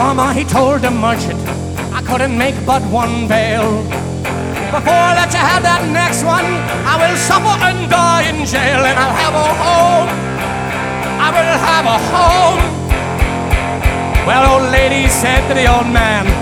farmer, he told the merchant, I couldn't make but one bale. Before I let you have that next one, I will suffer and die in jail, and I'll have a home. I will have a home. Well, old lady said to the old man,